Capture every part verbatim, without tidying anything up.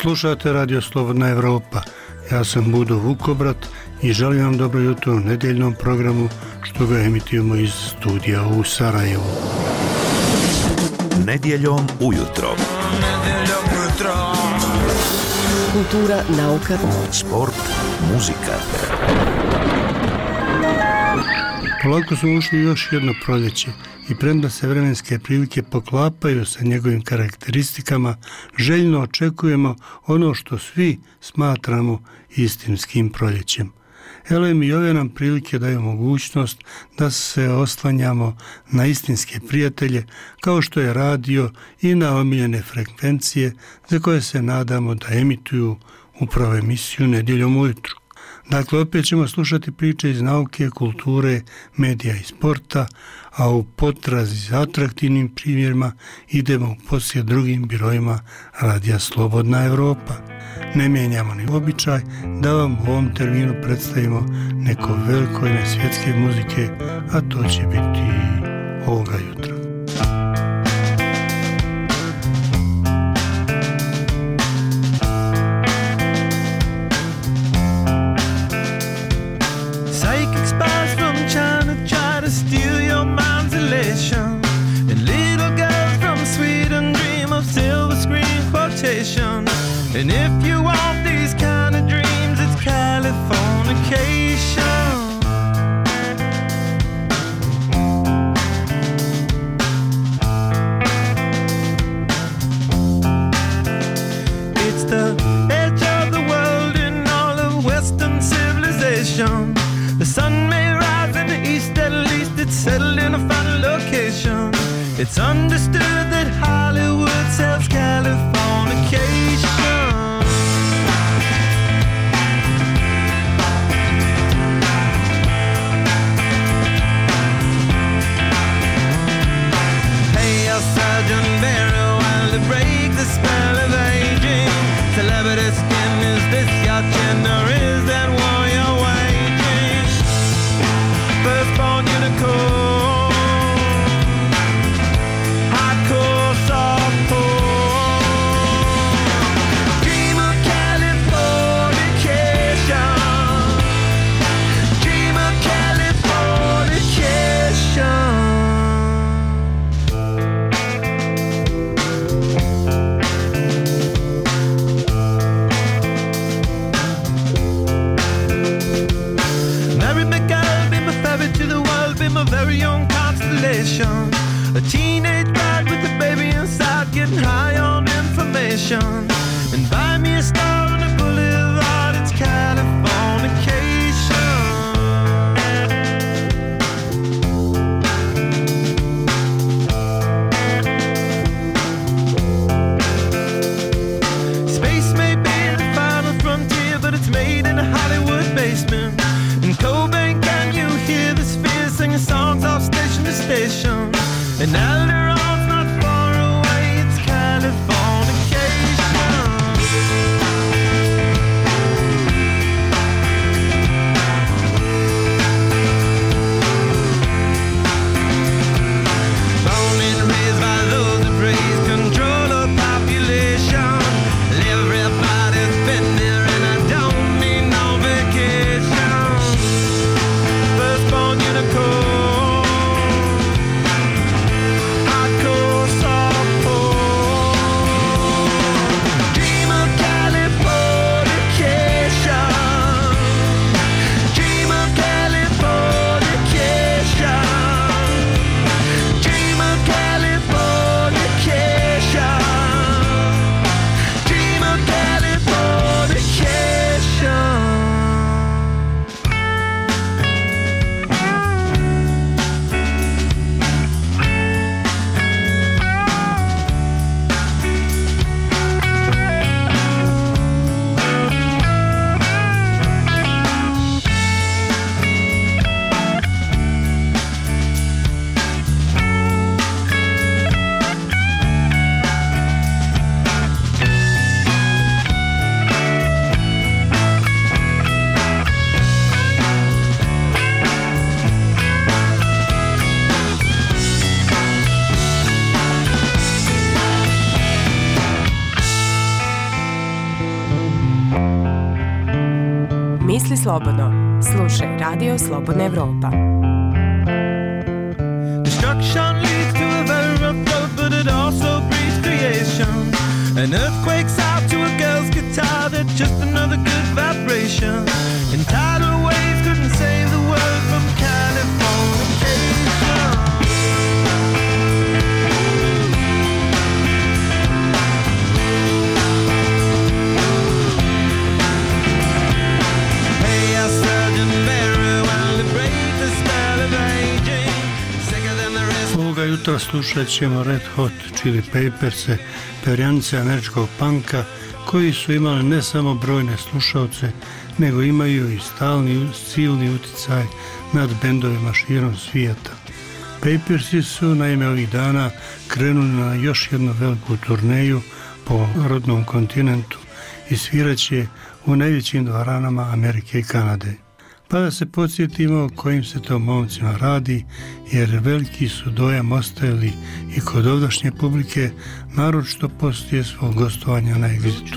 Slušate Radio Slobodna Evropa. Ja sam Budo Vukobrat i želim vam dobro jutro u nedjeljnom programu što ga emitujemo iz studija u Sarajevu. Nedjeljom ujutro. Kultura, nauka, sport, muzika. Polako smo ušli u još jedno proljeće i premda se vremenske prilike poklapaju sa njegovim karakteristikama, željno očekujemo ono što svi smatramo istinskim proljećem. Elem i ove nam prilike daju mogućnost da se oslanjamo na istinske prijatelje kao što je radio i na omiljene frekvencije za koje se nadamo da emituju upravo emisiju Nedjeljom ujutru. Dakle, opet ćemo slušati priče iz nauke, kulture, medija i sporta, a u potrazi za atraktivnim primjerima idemo u posjet drugim birojima Radija Slobodna Evropa. Ne mijenjamo ni običaj da vam u ovom terminu predstavimo neko veliko ime svjetske muzike, a to će biti ovoga jutra. And if you want these kind of dreams, it's Californication. It's the edge of the world in all of Western civilization. The sun may rise in the east, at least it's settled in a final location. It's understood that Hollywood sells Californication. Sergeant Barry, while to break the spell of aging. Celebrity skin, is this your chin or is that war you're waging? Firstborn unicorn, hardcore softcore. Dream of Californication. Dream of Californication. A very own constellation. A teenage bride with a baby inside, getting high on information. And buy me a star on the boulevard, it's Californication. Space may be the final frontier, but it's made in a Hollywood basement. In Cobain, can you hear the spheres singing songs off station to station? And Alderon's not far away, it's Californication. Misli slobodno. Slušaj Radio Slobodna Evropa. Destruction leads to a very rough road, but it also breeds creation. An earthquake's out to a girl's guitar, that's just another good vibration. And tidal waves couldn't save the world from Californication. Hey, I surgeon very well to break the spell of aging. Sicker than the rest. Ovoga jutra slušat ćemo Red Hot Chili Peppers-e, perjanice američkog punka, koji su imali ne samo brojne slušalce, nego imaju i stalni silni uticaj nad bendovima širom svijeta. Peppersi su naime ovih dana krenuli na još jednu veliku turneju po rodnom kontinentu i sviraće u najvećim dvoranama Amerike i Kanade. Pa da se podsjetimo o kojim se to momcima radi, jer veliki su dojam ostavili i kod ovdašnje publike, naročito poslije svog gostovanja na Exitu.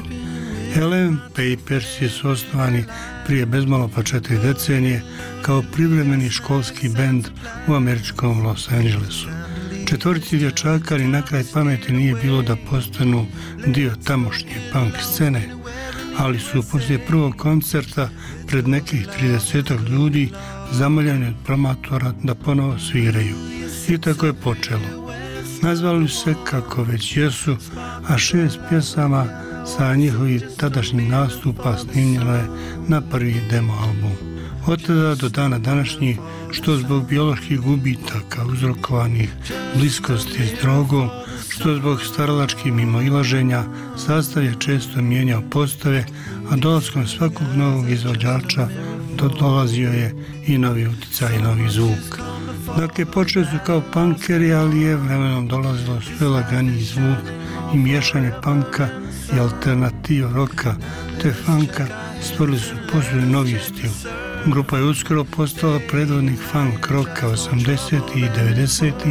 L M Peppersi su osnovani prije bezmalo pa četiri decenije kao privremeni školski bend u američkom Los Angelesu. Četvorici dječaka ni na kraj pameti nije bilo da postanu dio tamošnje punk scene, ali su poslije prvog koncerta pred nekih tridesetak ljudi zamoljeni od promotora da ponovo sviraju. I tako je počelo. Nazvali se kako već jesu, a šest pjesama sa njihovih tadašnjih nastupa snimljeno je na prvi demo album. Od tada do dana današnjih, što zbog bioloških gubitaka uzrokovanih bliskosti s drogom, što zbog staralačkih mimoilaženja, sastav je često mijenjao postave, a dolaskom svakog novog izvođača dolazio je i novi uticaj i novi zvuk. Dakle, počeli su kao punkeri, ali je vremenom dolazilo sve laganiji zvuk i miješanje punka i alternativ roka te funka, stvorili su posebno novi stil. Grupa je uskoro postala predvodnik funk roka osamdesetih i devedesetih,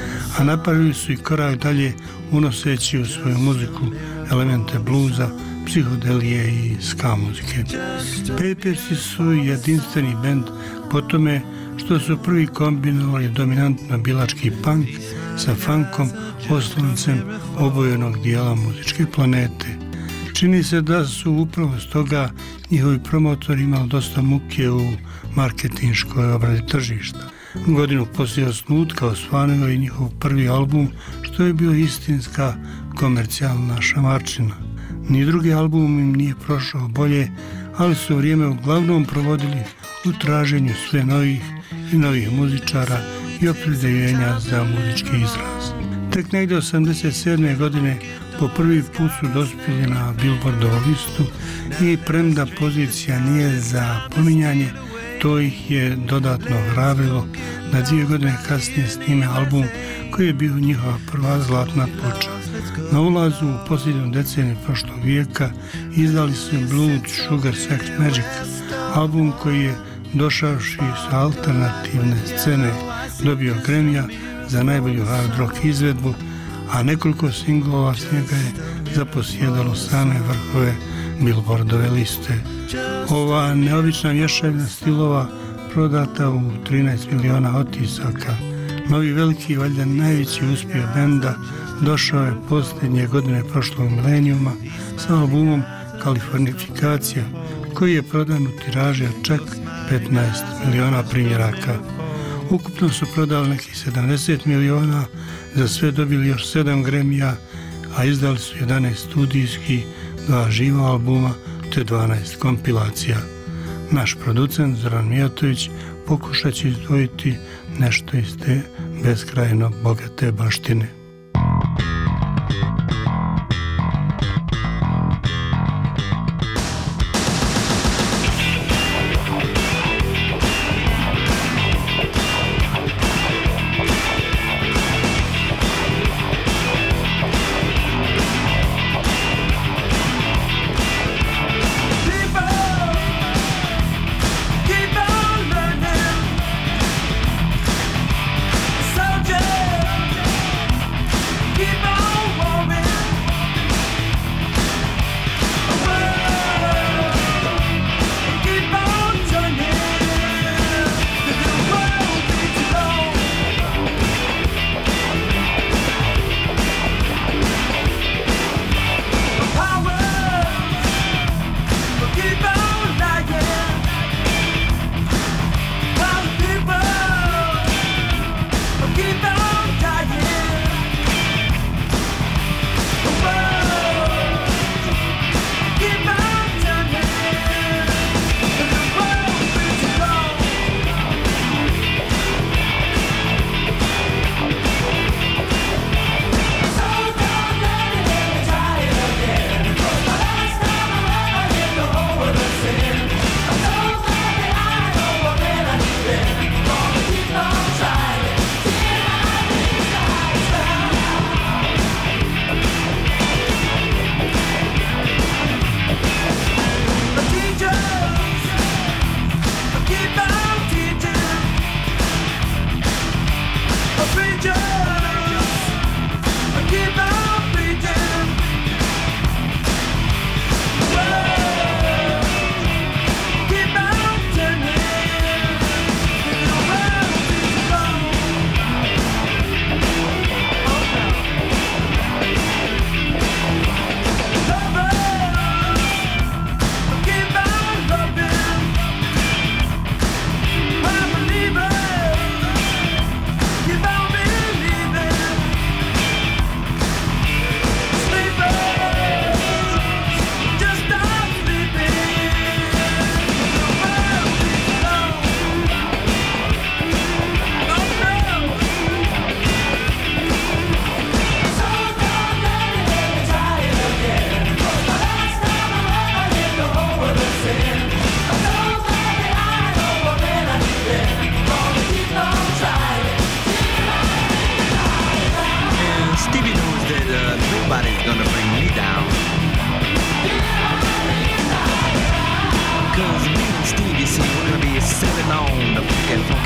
a napravili su i korak dalje unoseći u svoju muziku elemente bluza, psihodelije i ska muzike. Peppersi su jedinstveni bend po tome što su prvi kombinovali dominantno bilački punk sa funkom, osloncem obojenog dijela muzičke planete. Čini se da su upravo stoga njihovi promotori imali dosta muke u marketinškoj obradi tržišta. Godinu poslije osnutka osvanio je njihov prvi album, što je bio istinska komercijalna šamarčina. Ni drugi album im nije prošao bolje, ali su vrijeme uglavnom provodili u traženju sve novih i novih muzičara i opredjeljenja za muzički izraz. Tek negdje osamdeset sedme godine po prvi put su dospjeli na Billboardovu listu i premda pozicija nije za pominjanje, to ih je dodatno hrabrilo da dvije godine kasnije snime album koji je bio njihova prva zlatna ploča. Na ulazu u posljednju deceniju prošlog vijeka izdali su Blood Sugar Sex Magic, album koji je došavši sa alternativne scene dobio Grammy-a za najbolju hard rock izvedbu, a nekoliko singlova s njega je zaposjedalo same vrhove Billboardove liste. Ova neobična mješavina stilova prodata u trinaest miliona otisaka. Novi veliki, valjda najveći uspjeh benda došao je posljednje godine prošlog milenijuma sa albumom Kalifornifikacija, koji je prodan u tiraži od čak petnaest miliona primjeraka. Ukupno su prodali nekih sedamdeset miliona, za sve dobili još sedam Grammy-a, a izdali su jedanaest studijskih, dva živa albuma te dvanaest kompilacija. Naš producent Zoran Mijatović pokušat će izdvojiti nešto iz te beskrajno bogate baštine. Soldier,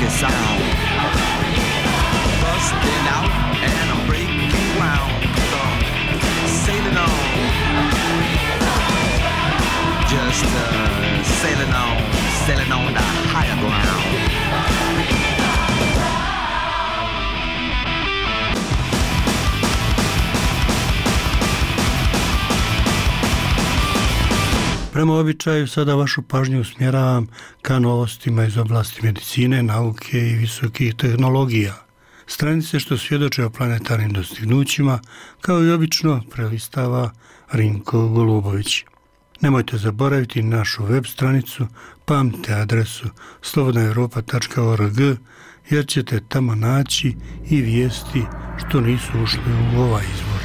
funky sound. Busting out and I'm breaking ground. Sailing on. Just uh, sailing on, sailing on the higher ground. Prema običaju sada vašu pažnju usmjeravam ka novostima iz oblasti medicine, nauke i visokih tehnologija. Stranice što svjedoče o planetarnim dostignućima, kao i obično, prelistava Rinko Golubović. Nemojte zaboraviti našu web stranicu, pamtite adresu slobodna europa tačka org, jer ćete tamo naći i vijesti što nisu ušli u ovaj izvor.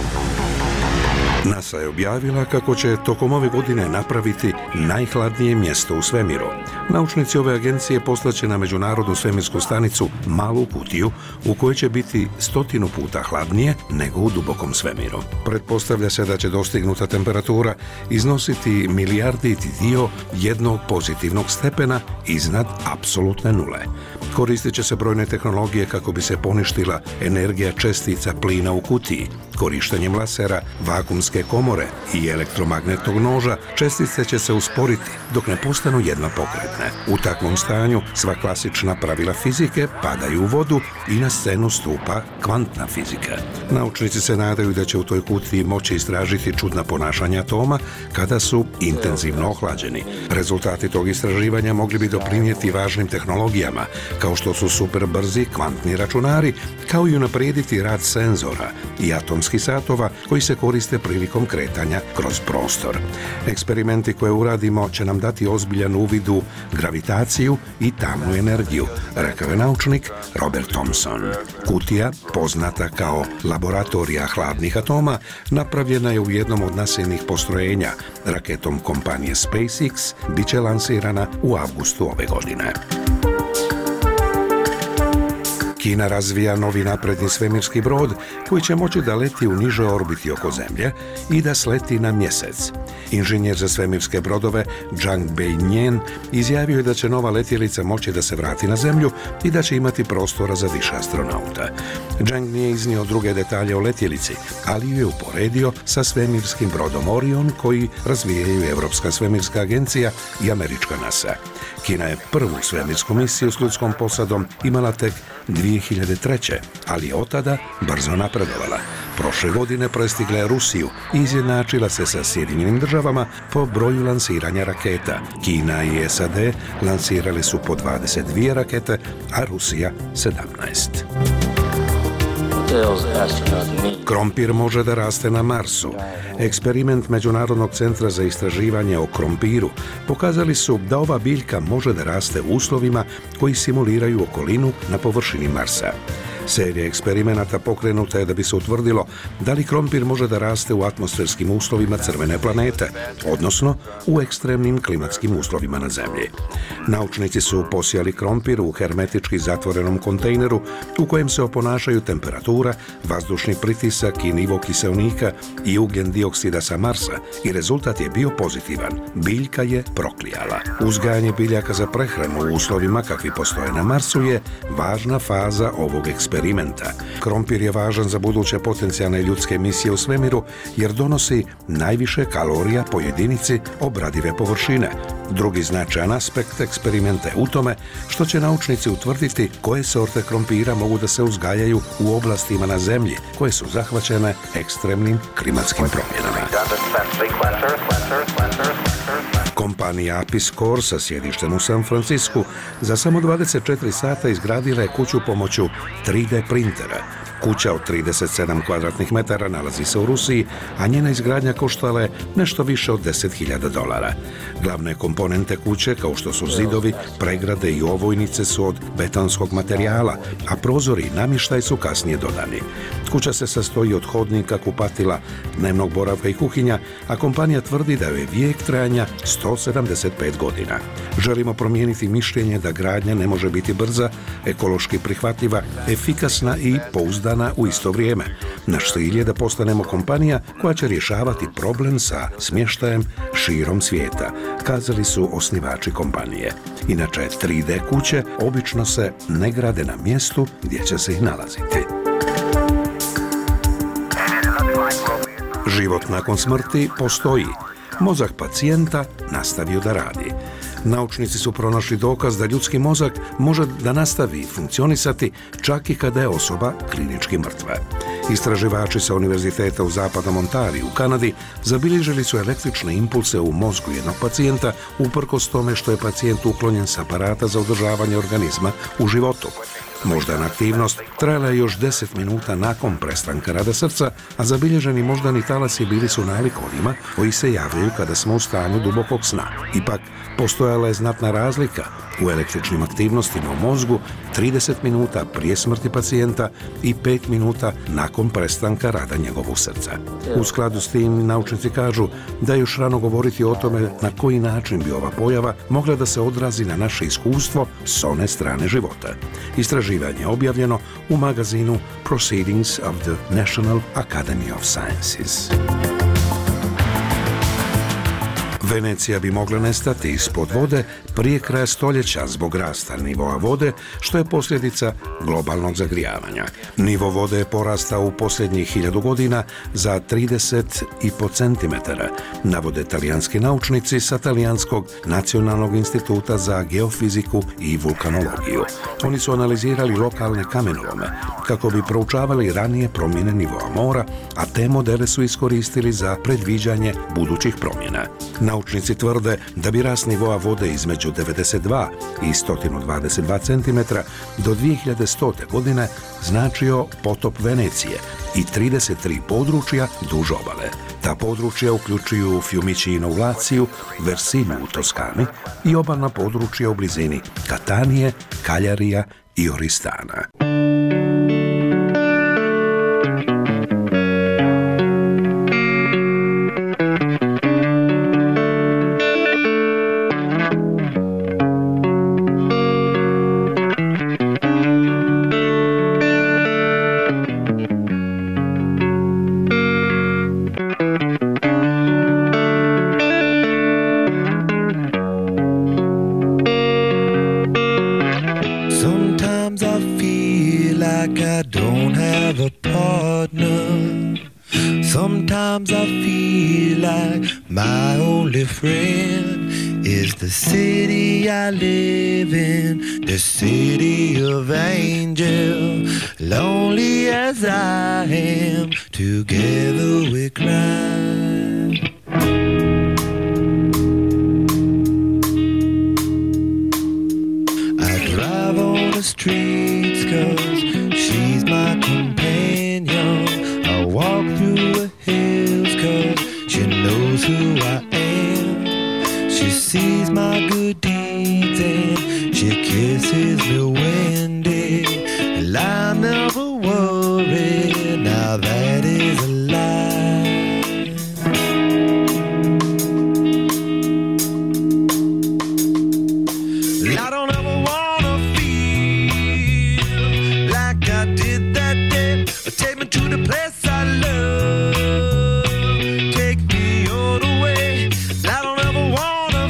NASA je objavila kako će tokom ove godine napraviti najhladnije mjesto u svemiru. Naučnici ove agencije poslaće na Međunarodnu svemirsku stanicu malu kutiju u kojoj će biti stotinu puta hladnije nego u dubokom svemiru. Pretpostavlja se da će dostignuta temperatura iznositi milijarditi dio jednog pozitivnog stepena iznad apsolutne nule. Koristit će se brojne tehnologije kako bi se poništila energija čestica plina u kutiji. Korištenjem lasera, vakumske komore i elektromagnetnog noža čestice će se usporiti dok ne postanu jednopokretne. U takvom stanju sva klasična pravila fizike padaju u vodu i na scenu stupa kvantna fizika. Naučnici se nadaju da će u toj kutiji moći istražiti čudna ponašanja atoma kada su intenzivno ohlađeni. Rezultati tog istraživanja mogli bi doprinijeti važnim tehnologijama kao što su superbrzi kvantni računari, kao i unaprijediti rad senzora i atomskih satova koji se koriste prilikom kretanja kroz prostor. Eksperimenti koje uradimo će nam dati ozbiljan uvid u gravitaciju i tamnu energiju, rekao je naučnik Robert Thomson. Kutija, poznata kao laboratorija hladnih atoma, napravljena je u jednom od nasilnih postrojenja. Raketom kompanije SpaceX bit će lansirana u avgustu ove godine. Kina razvija novi napredni svemirski brod koji će moći da leti u nižoj orbiti oko Zemlje i da sleti na mjesec. Inženjer za svemirske brodove Zhang Beinian izjavio je da će nova letjelica moći da se vrati na Zemlju i da će imati prostora za više astronauta. Zhang nije iznio druge detalje o letjelici, ali ju je uporedio sa svemirskim brodom Orion koji razvijaju Europska svemirska agencija i američka NASA. Kina je prvu svemirsku misiju s ljudskom posadom imala tek dvije hiljade treće. ali je od tada brzo napredovala. Prošle godine prestigla je Rusiju i izjednačila se sa Sjedinjenim državama po broju lansiranja raketa. Kina i S A D lansirali su po dvadeset dvije rakete, a Rusija sedamnaest. Krompir može da raste na Marsu. Eksperiment Međunarodnog centra za istraživanje o krompiru pokazali su da ova biljka može da raste u uslovima koji simuliraju okolinu na površini Marsa. Serija eksperimenata pokrenuta je da bi se utvrdilo da li krompir može da raste u atmosferskim uslovima crvene planete, odnosno u ekstremnim klimatskim uslovima na Zemlji. Naučnici su posijali krompir u hermetički zatvorenom kontejneru u kojem se oponašaju temperatura, vazdušni pritisak i nivo kiseonika i ugljen dioksida sa Marsa i rezultat je bio pozitivan. Biljka je proklijala. Uzgajanje biljaka za prehranu u uslovima kakvi postoje na Marsu je važna faza ovog eksperimenta. Krompir je važan za buduće potencijalne ljudske misije u svemiru jer donosi najviše kalorija po jedinici obradive površine. Drugi značajan aspekt eksperimenta je u tome što će naučnici utvrditi koje sorte krompira mogu da se uzgajaju u oblastima na Zemlji koje su zahvaćene ekstremnim klimatskim promjenama. Kompanija Apis Core sa sjedištem u San Francisku za samo dvadeset četiri sata izgradila je kuću pomoću tri D printera. Kuća od trideset sedam kvadratnih metara nalazi se u Rusiji, a njena izgradnja koštala je nešto više od deset hiljada dolara. Glavne komponente kuće, kao što su zidovi, pregrade i ovojnice, su od betonskog materijala, a prozori i namještaj su kasnije dodani. Kuća se sastoji od hodnika, kupatila, dnevnog boravka i kuhinja, a kompanija tvrdi da joj je vijek trajanja sto do sedamdeset pet godina. Želimo promijeniti mišljenje da gradnja ne može biti brza, ekološki prihvatljiva, efikasna i pouzdana u isto vrijeme. Naš cilj je da postanemo kompanija koja će rješavati problem sa smještajem širom svijeta, kazali su osnivači kompanije. Inače, tri D kuće obično se ne grade na mjestu gdje će se ih nalaziti. Život nakon smrti postoji. Mozak pacijenta nastavio da radi. Naučnici su pronašli dokaz da ljudski mozak može da nastavi funkcionisati čak i kada je osoba klinički mrtva. Istraživači sa Univerziteta u Zapadnom Ontariju u Kanadi zabilježili su električne impulse u mozgu jednog pacijenta uprkos tome što je pacijent uklonjen s aparata za održavanje organizma u životu. Moždana aktivnost trajala je još deset minuta nakon prestanka rada srca, a zabilježeni moždani talasi bili su nalik onima koji se javljaju kada smo u stanju dubokog sna. Ipak, postojala je znatna razlika u električnim aktivnostima u mozgu trideset minuta prije smrti pacijenta i pet minuta nakon prestanka rada njegovog srca. U skladu s tim naučnici kažu da je još rano govoriti o tome na koji način bi ova pojava mogla da se odrazi na naše iskustvo s one strane života. Istraživanje je objavljeno u magazinu Proceedings of the National Academy of Sciences. Venecija bi mogla nestati ispod vode prije kraja stoljeća zbog rasta nivoa vode, što je posljedica globalnog zagrijavanja. Nivo vode je porastao u posljednjih hiljadu godina za trideset i po centimetara, navode talijanski naučnici sa Talijanskog nacionalnog instituta za geofiziku i vulkanologiju. Oni su analizirali lokalne kamenolome kako bi proučavali ranije promjene nivoa mora, a te modele su iskoristili za predviđanje budućih promjena. Naučnici tvrde da bi rast nivoa vode između devedeset dva i sto dvadeset dva centimetra do dvije hiljade stote godine značio potop Venecije i trideset tri područja duž obale. Ta područja uključuju Fiumicino u Laciju, Versilju u Toskani i obalna područja u blizini Katanije, Kaljarija i Oristana. Sometimes I feel like my only friend is the city I live in, the city of angels. Lonely as I am, together we cry. I drive on the streets 'cause she's my companion. I walk through the hills 'cause she knows who I am. She sees my good deeds and she kisses me when day. And I never worry, now that is a lie. I don't ever wanna feel like I did that day. Take me to the place I love. Take me all the way. I don't ever wanna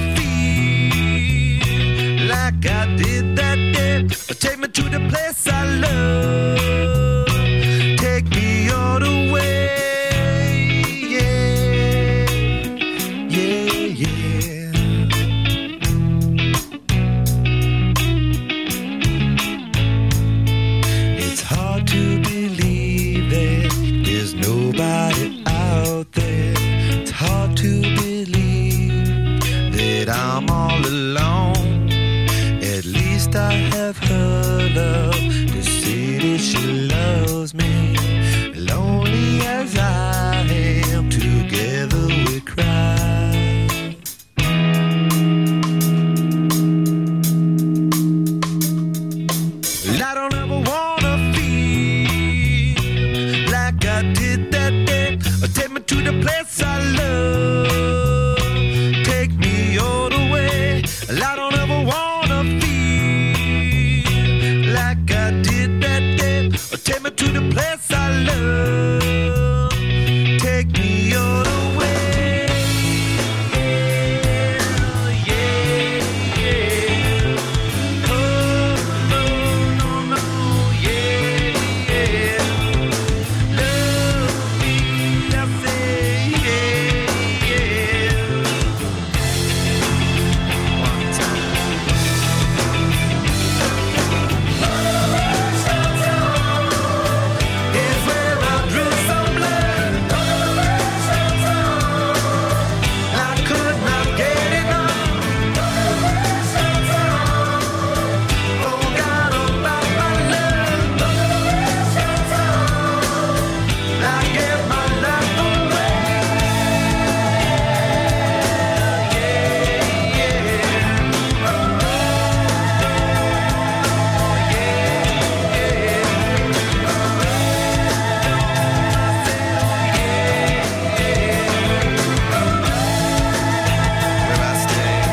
feel like I did that day. Take me to the place I love. Take me all the way. Yeah, yeah, yeah. It's hard to believe that there's nobody out there. It's hard to believe that I'm all alone. At least I have her love to see that she loves me. Lonely as I am, together we cry. I don't ever wanna feel like I did that day. Take me to the place I love. Take me all wanna feel like I did that day. Or take me to the place I love. Take me all the way. Yeah, yeah. Oh, no, no, no. Yeah, yeah. Love me, I say, yeah, yeah. One time. It's where I drew some blood. I could not get enough. Forgot about my love. I gave my life away. Yeah, where I stay.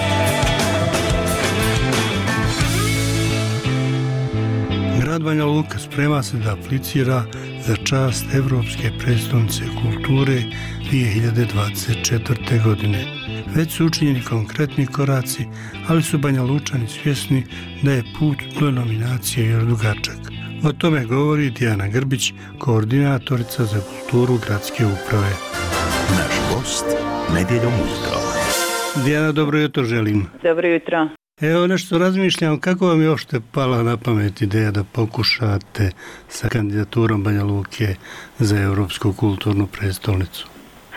Grad Banja Luka sprema se da aplicira za čast Evropske prestolnice kulture dvije hiljade dvadeset četvrte. godine. Već su učinjeni konkretni koraci, ali su Banja Lučani svjesni da je put do nominacije još dugačak. O tome govori Dijana Grbić, koordinatorica za kulturu gradske uprave. Naš gost nedjeljom ujutro. Dijana, dobro jutro želim. Dobro jutro. Evo nešto razmišljam, kako vam je uopšte pala na pamet ideja da pokušate sa kandidaturom Banja Luke za Europsku kulturnu prestolnicu?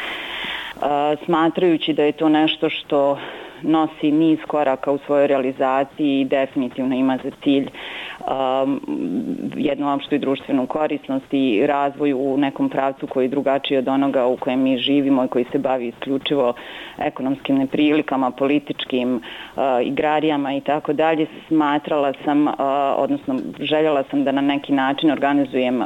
A, smatrajući da je to nešto što nosi niz koraka u svojoj realizaciji i definitivno ima za cilj um, jednu opštu i društvenu korisnost i razvoj u nekom pravcu koji je drugačiji od onoga u kojem mi živimo i koji se bavi isključivo ekonomskim neprilikama, političkim uh, igrarijama i tako dalje. Smatrala sam, uh, odnosno željela sam da na neki način organizujem uh,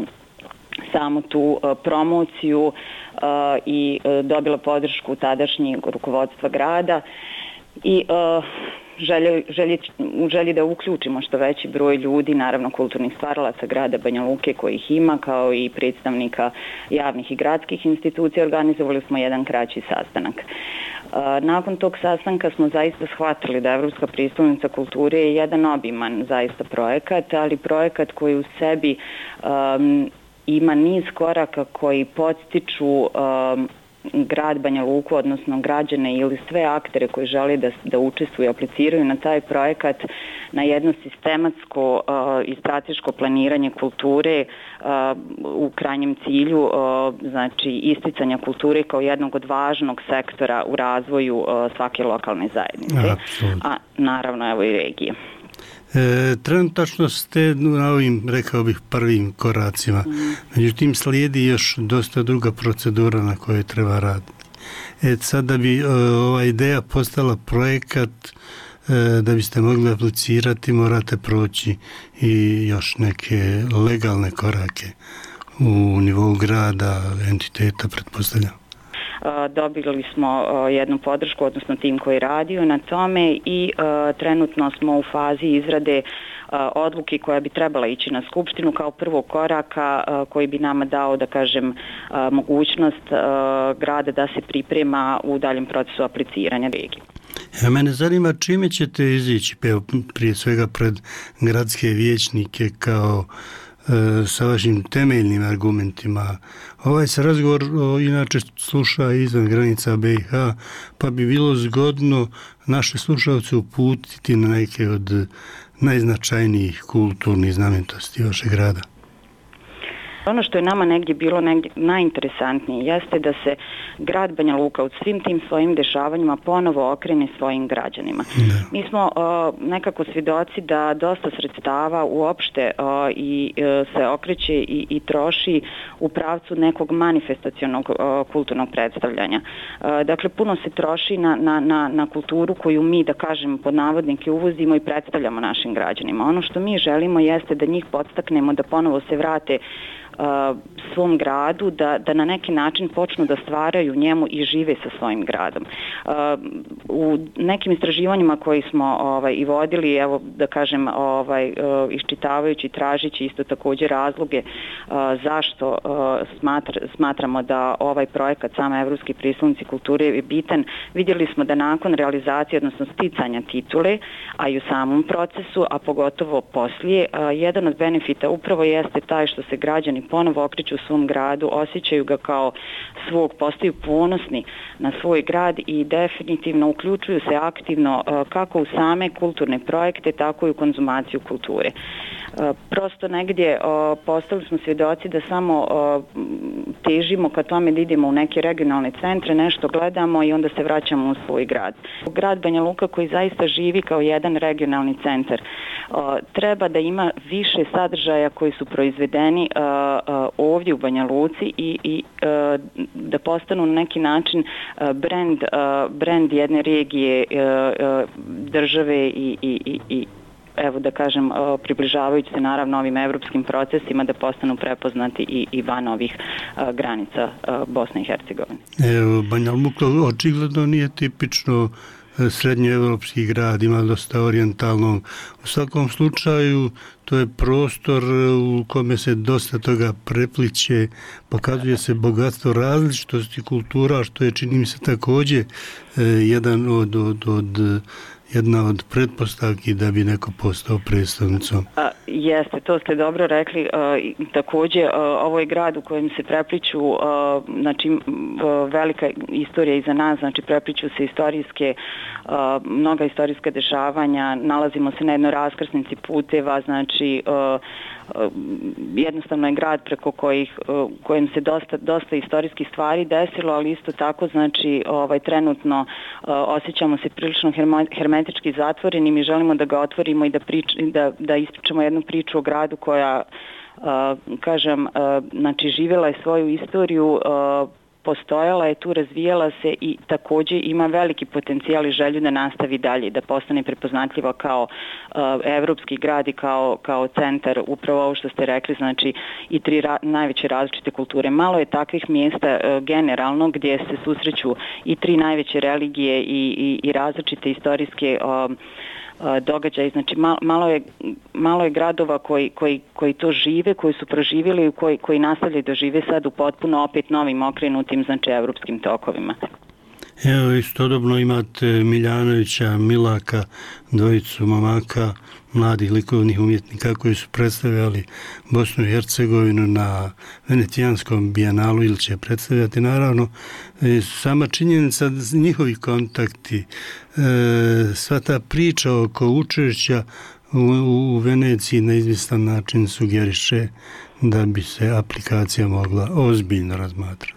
samu tu uh, promociju uh, i uh, dobila podršku tadašnjeg rukovodstva grada i uh, želje, želje, u želji da uključimo što veći broj ljudi, naravno kulturnih stvaralaca grada Banja Luke kojih ima, kao i predstavnika javnih i gradskih institucija, organizovali smo jedan kraći sastanak. Uh, nakon tog sastanka smo zaista shvatili da Evropska prestolnica kulture je jedan obiman zaista projekat, ali projekat koji u sebi um, ima niz koraka koji podstiču um, grad Banja Luku, odnosno građane ili sve aktere koji žele da, da učestvuju i apliciraju na taj projekat na jedno sistematsko uh, i strateško planiranje kulture uh, u krajnjem cilju, uh, znači isticanja kulture kao jednog od važnog sektora u razvoju uh, svake lokalne zajednice, Apsolutno. A naravno evo i regije. E, trenutačno ste na ovim, rekao bih, prvim koracima. Mm. Međutim, slijedi još dosta druga procedura na kojoj treba raditi. E, sad da bi e, ova ideja postala projekat, e, da biste mogli aplicirati, morate proći i još neke legalne korake u nivou grada, entiteta, pretpostavljam. Dobili smo jednu podršku, odnosno tim koji radio na tome i trenutno smo u fazi izrade odluke koja bi trebala ići na skupštinu kao prvog koraka koji bi nama dao, da kažem, mogućnost grada da se priprema u daljem procesu apliciranja regije. Ja, mene zanima čime ćete izići, prije svega pred gradske vijećnike kao sa vašim temeljnim argumentima. Ovaj se razgovor o, inače sluša izvan granica be i ha, pa bi bilo zgodno naše slušalce uputiti na neke od najznačajnijih kulturnih znamenitosti vašeg grada. Ono što je nama negdje bilo negdje najinteresantnije jeste da se grad Banja Luka u svim tim svojim dešavanjima ponovo okrene svojim građanima. Da. Mi smo uh, nekako svjedoci da dosta sredstava uopšte uh, i uh, se okreće i, i troši u pravcu nekog manifestacionog uh, kulturnog predstavljanja. Uh, dakle, puno se troši na, na, na, na kulturu koju mi, da kažem, pod navodnike uvozimo i predstavljamo našim građanima. Ono što mi želimo jeste da njih podstaknemo da ponovo se vrate svom gradu, da, da na neki način počnu da stvaraju njemu i žive sa svojim gradom. U nekim istraživanjima koji smo ovaj, i vodili, evo da kažem, ovaj, iščitavajući, tražići isto također razloge zašto smatra, smatramo da ovaj projekat Sama Evropski prijestolnici kulture je bitan, vidjeli smo da nakon realizacije, odnosno sticanja titule, a i u samom procesu, a pogotovo poslije, jedan od benefita upravo jeste taj što se građani ponovo okreću u svom gradu, osjećaju ga kao svog, postaju ponosni na svoj grad i definitivno uključuju se aktivno kako u same kulturne projekte, tako i u konzumaciju kulture. Prosto negdje postali smo svjedoci da samo težimo ka tome da idemo u neke regionalne centre, nešto gledamo i onda se vraćamo u svoj grad. Grad Banja Luka koji zaista živi kao jedan regionalni centar treba da ima više sadržaja koji su proizvedeni ovdje u Banja Luci i, i da postanu na neki način brand, brand jedne regije, države i, i, i evo da kažem, približavajući se naravno ovim evropskim procesima da postanu prepoznati i, i van ovih a, granica a, Bosne i Hercegovine. Evo, Banja Luka očigledno nije tipično srednjoevropski grad, ima dosta orijentalnog. U svakom slučaju to je prostor u kome se dosta toga prepliće, pokazuje se bogatstvo različitosti kultura, što je, čini mi se, također jedan od, od, od jedna od pretpostavki da bi neko postao predstavnicom. A, jeste, to ste dobro rekli. A, također, a, ovo je grad u kojem se prepliću, a, znači, a, velika istorija iza nas, znači prepliću se istorijske, a, mnoga istorijska dešavanja, nalazimo se na jednoj raskrsnici puteva, znači, a, jednostavno je grad preko kojih, kojem se dosta, dosta istorijskih stvari desilo, ali isto tako, znači, ovaj, trenutno osjećamo se prilično hermetički zatvorenim i želimo da ga otvorimo i da, prič, da, da ispričamo jednu priču o gradu koja, kažem, znači, živjela je svoju istoriju, postojala je tu, razvijala se i također ima veliki potencijal i želju da nastavi dalje, da postane prepoznatljiva kao uh, evropski grad i kao, kao centar, upravo ovo što ste rekli, znači i tri ra- najveće različite kulture. Malo je takvih mjesta uh, generalno gdje se susreću i tri najveće religije i, i, i različite istorijske uh, događaj, znači malo je, malo je gradova koji, koji, koji to žive, koji su proživjeli i koji, koji nastavljaju da žive sad u potpuno opet novim okrenutim, znači evropskim tokovima. Evo, istodobno imate Miljanovića, Milaka, dvojicu momaka, mladih likovnih umjetnika koji su predstavljali Bosnu i Hercegovinu na Venecijanskom bijenalu ili će predstavljati. Naravno, sama činjenica, njihovi kontakti, sva ta priča oko učešća u, u Veneciji na izvjestan način sugeriše da bi se aplikacija mogla ozbiljno razmatrati.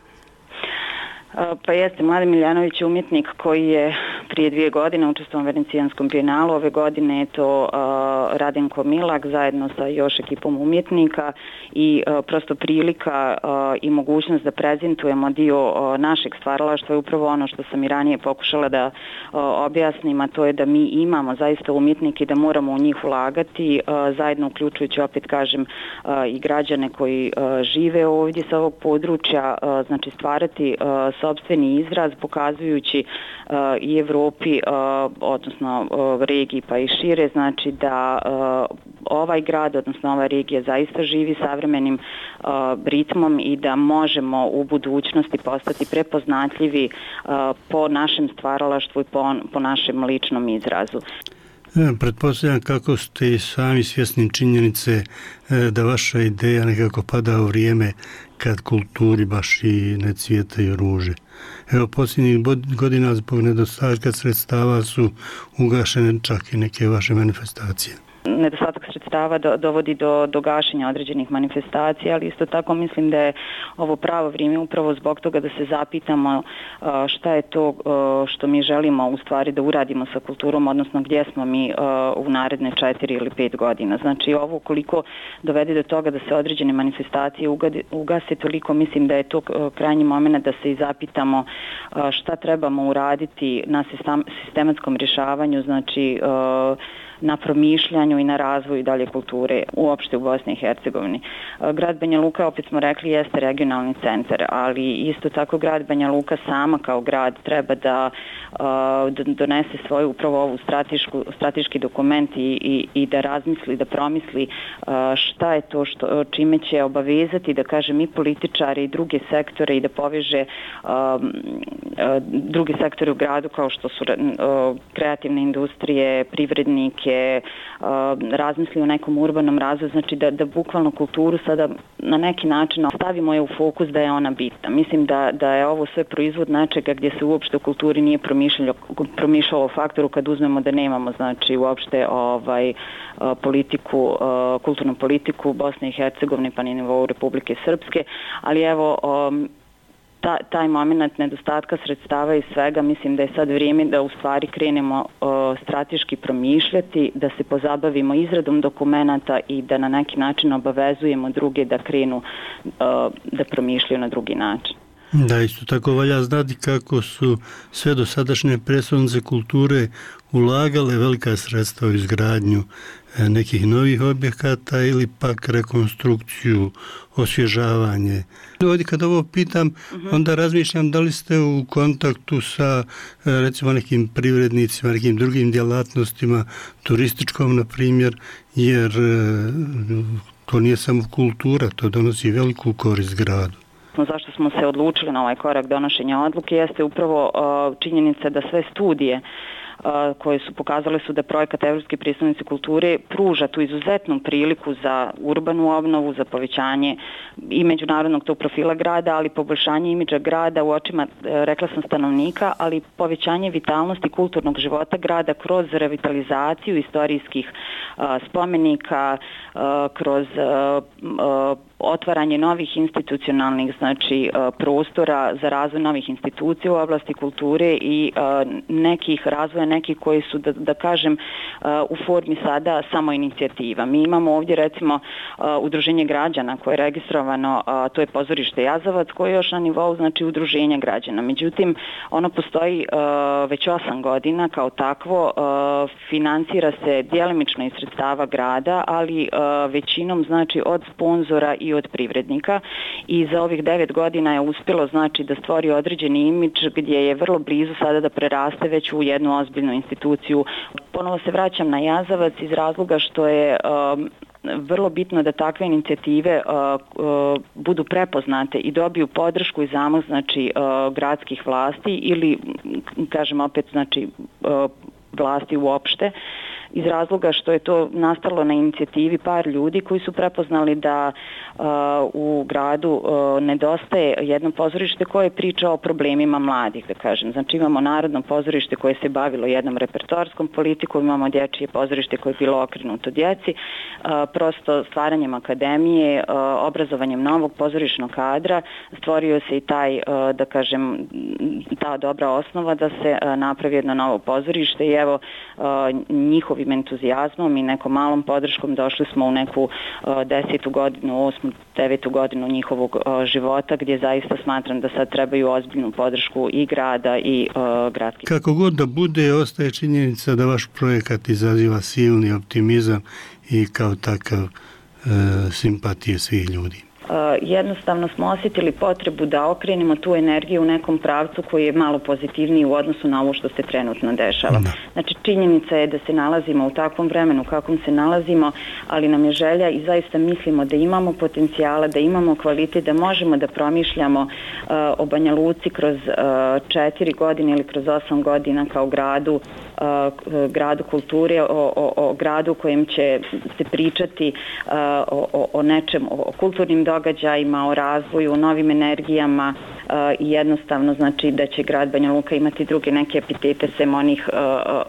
Pa jeste, Mladen Miljanović je umjetnik koji je prije dvije godine učestvovao u Venecijanskom bijenalu. Ove godine je to uh, Radenko Milak zajedno sa još ekipom umjetnika i uh, prosto prilika uh, i mogućnost da prezentujemo dio uh, našeg stvaralaštva je upravo ono što sam i ranije pokušala da uh, objasnim, a to je da mi imamo zaista umjetnike i da moramo u njih ulagati, uh, zajedno uključujući, opet kažem, uh, i građane koji uh, žive ovdje sa ovog područja, uh, znači stvarati uh, sopstveni izraz, pokazujući uh, i Evropi, uh, odnosno uh, regiji pa i šire, znači da uh, ovaj grad, odnosno ova regija zaista živi savremenim uh, ritmom i da možemo u budućnosti postati prepoznatljivi uh, po našem stvaralaštvu i po, po našem ličnom izrazu. Pretpostavljam kako ste i sami svjesni činjenice da vaša ideja nekako pada u vrijeme kad kulturi baš i ne cvjetaju ruže. Evo, posljednjih godina zbog nedostatka sredstava su ugašene čak i neke vaše manifestacije. Nedostatak sredstava do, dovodi do, do gašenja određenih manifestacija, ali isto tako mislim da je ovo pravo vrijeme upravo zbog toga da se zapitamo uh, šta je to uh, što mi želimo u stvari da uradimo sa kulturom, odnosno gdje smo mi uh, u naredne četiri ili pet godina. Znači ovo koliko dovede do toga da se određene manifestacije ugade, ugase, toliko mislim da je to uh, krajnji moment da se i zapitamo uh, šta trebamo uraditi na sistem, sistematskom rješavanju, znači uh, na promišljanju i na razvoju dalje kulture uopšte u Bosni i Hercegovini. Grad Banja Luka, opet smo rekli, jeste regionalni centar, ali isto tako grad Banja Luka sama kao grad treba da donese svoju upravo ovu stratešku, strateški dokument i, i, i da razmisli, da promisli šta je to što, čime će obavezati, da kažem, i političari i druge sektore i da poveže um, druge sektore u gradu kao što su uh, kreativne industrije, privrednike, uh, razmisli o nekom urbanom razvoju, znači da, da bukvalno kulturu sada na neki način stavimo je u fokus da je ona bitna. Mislim da, da je ovo sve proizvod nečega gdje se uopšte u kulturi nije promišljalo o faktoru kad uzmemo da nemamo znači uopšte ovaj, politiku, kulturnu politiku Bosne i Hercegovine pa ni nivou Republike Srpske, ali evo um, ta, taj moment nedostatka sredstava i svega, mislim da je sad vrijeme da u stvari krenemo uh, strateški promišljati, da se pozabavimo izradom dokumenata i da na neki način obavezujemo druge da krenu uh, da promišljaju na drugi način. Da, isto tako valja znati kako su sve dosadašnje predstavnice kulture ulagale velika sredstva u izgradnju nekih novih objekata ili pak rekonstrukciju, osvježavanje. Ovdje kad ovo pitam, uh-huh. onda razmišljam da li ste u kontaktu sa recimo nekim privrednicima, nekim drugim djelatnostima, turističkom na primjer, jer to nije samo kultura, to donosi veliku korist gradu. Zašto smo se odlučili na ovaj korak donošenja odluke jeste upravo uh, činjenica da sve studije uh, koje su pokazale su da projekat Evropske prijestolnice kulture pruža tu izuzetnu priliku za urbanu obnovu, za povećanje i međunarodnog tog profila grada, ali poboljšanje imidža grada u očima, uh, rekla sam, stanovnika, ali povećanje vitalnosti kulturnog života grada kroz revitalizaciju istorijskih uh, spomenika, uh, kroz uh, uh, otvaranje novih institucionalnih znači prostora za razvoj novih institucija u oblasti kulture i nekih razvoja nekih koji su da, da kažem u formi sada samo inicijativa. Mi imamo ovdje recimo udruženje građana koje je registrovano, to je pozorište Jazavac koje je još na nivou znači udruženja građana. Međutim, ono postoji već osam godina kao takvo, financira se djelimično iz sredstava grada, ali većinom znači od sponzora i od privrednika i za ovih devet godina je uspjelo znači da stvori određeni imidž gdje je vrlo blizu sada da preraste već u jednu ozbiljnu instituciju. Ponovo se vraćam na Jazavac iz razloga što je um, vrlo bitno da takve inicijative uh, uh, budu prepoznate i dobiju podršku i zamah znači uh, gradskih vlasti ili kažem opet znači uh, vlasti uopšte, iz razloga što je to nastalo na inicijativi par ljudi koji su prepoznali da uh, u gradu uh, nedostaje jedno pozorište koje priča o problemima mladih, da kažem. Znači imamo Narodno pozorište koje se bavilo jednom repertoarskom politikom, imamo dječje pozorište koje je bilo okrenuto djeci, uh, prosto stvaranjem akademije, uh, obrazovanjem novog pozorišnog kadra stvorio se i taj, uh, da kažem, ta dobra osnova da se uh, napravi jedno novo pozorište i evo uh, njihovi entuzijazmom i nekom malom podrškom došli smo u neku uh, desetu godinu, osmu, devetu godinu njihovog uh, života gdje zaista smatram da sad trebaju ozbiljnu podršku i grada i uh, gradskih. Kako god da bude, ostaje činjenica da vaš projekat izaziva silni optimizam i kao takav uh, simpatije svih ljudi. Uh, jednostavno smo osjetili potrebu da okrenemo tu energiju u nekom pravcu koji je malo pozitivniji u odnosu na ovo što se trenutno dešava. Da. Znači činjenica je da se nalazimo u takvom vremenu kakvom se nalazimo, ali nam je želja i zaista mislimo da imamo potencijala, da imamo kvalitet, da možemo da promišljamo uh, o Banja Luci kroz uh, četiri godine ili kroz osam godina kao gradu, uh, gradu kulture, o, o, o gradu kojem će se pričati uh, o, o, o nečem, o, o kulturnim događajima, o razvoju, o novim energijama uh, i jednostavno znači da će grad Banja Luka imati druge neke epitete sem onih uh,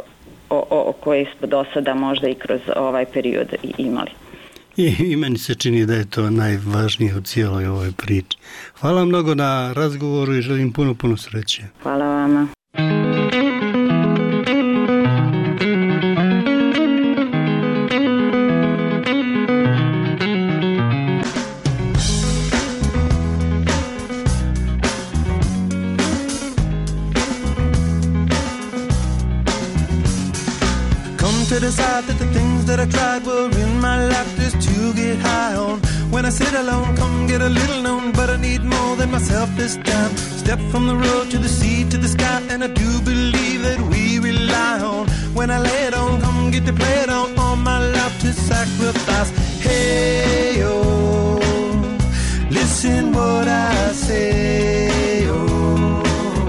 o, o, o koje smo do sada možda i kroz ovaj period imali. I, I meni se čini da je to najvažnije u cijeloj ovoj priči. Hvala mnogo na razgovoru i želim puno, puno sreće. Hvala vama. To decide that the that I tried were in my lap just to get high on. When I sit alone, come get a little known, but I need more than myself this time. Step from the road to the sea to the sky, and I do believe that we rely on. When I lay it on, come get to play it on, all my life to sacrifice. Hey, oh, listen what I say, oh,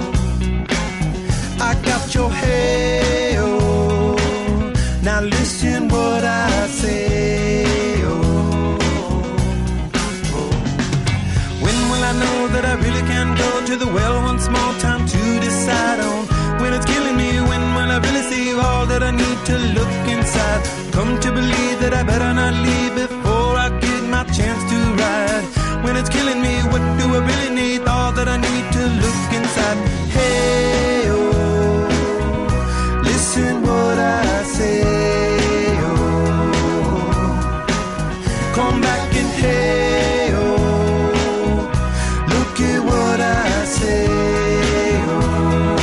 I got your hey, oh, now listen what I say, oh, oh. When will I know that I really can go to the well once more, time to decide on when it's killing me, when will I really see all that I need to look inside, come to believe that I better not leave before I get my chance to ride. When it's killing me, what do I really need? All that I need to look inside. Hey, oh, listen what I say, oh, come back and hey, oh, look at what I say, oh.